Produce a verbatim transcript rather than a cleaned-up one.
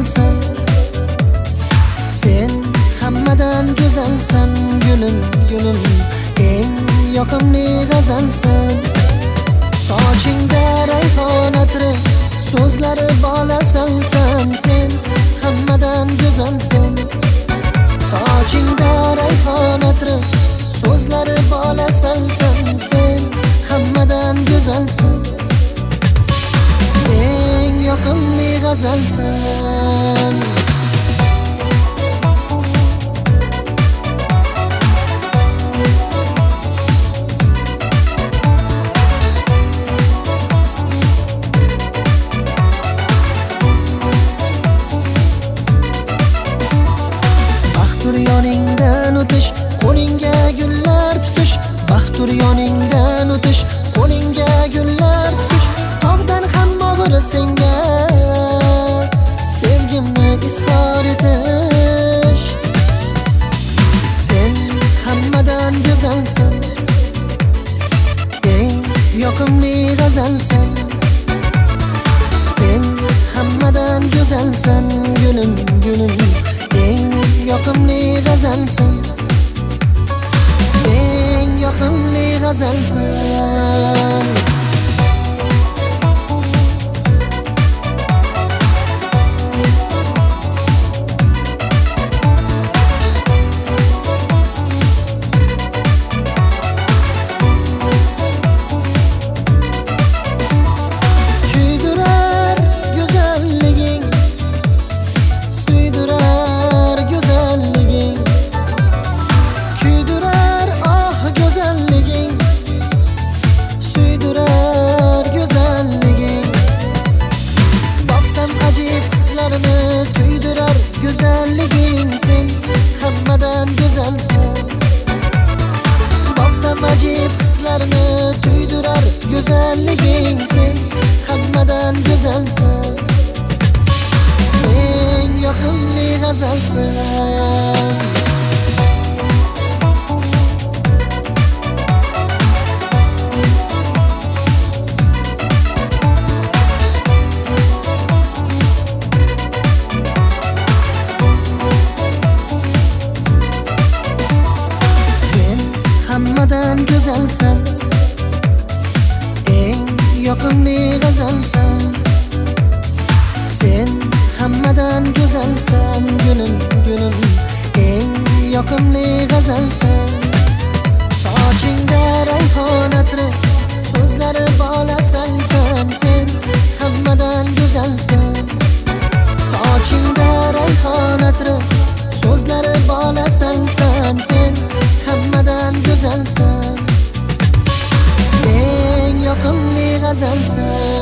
go'zalsan. Sen hammadan go'zalsan, gülüm gülüm, eng yoqimli g'azalsan. Sochingda rayhon atri, so'zlari bolasansan. Sen hammadan go'zalsan. Sochingda rayhon atri, so'zlari bolasansan. Sen hammadan go'zalsan, eng yoqimli g'azalsan. Baxtur yoningdan o'tish, qo'lingga gullar tutish. Baxtur yoningdan o'tish, qo'lingga gullar tutish. Tog'dan ham og'ir senga sevgimni izhor etish. Sen hammadan go'zalsan, eng yoqimli g'azalsan. Sen hammadan go'zalsan, gülüm gülüm, eng yoqimli g'azalsan. Eng yoqimli g'azalsan. Kuydirar go'zalliging, suydirar go'zalliging. Kuydirar ah go'zalliging, suydirar go'zalliging. Boqsam ajib hislarini tuydirar go'zalliging. Sen hammadan go'zalsan. Boqsam ajib hislarini tuydirar go'zalliging. Sen hammadan go'zalsan, eng yoqimli g'azalsan. Hammadan go'zalsan, eng yoqimli g'azalsan. Sen hammadan go'zalsan, gülüm gülüm, eng yoqimli g'azalsan. Sochingda rayhon atri, so'zlari bolasansan. Sen hammadan go'zalsan. Sochingda rayhon atri, so'zlari bolasansan. Sen hammadan go'zalsan, eng yoqimli g'azalsan.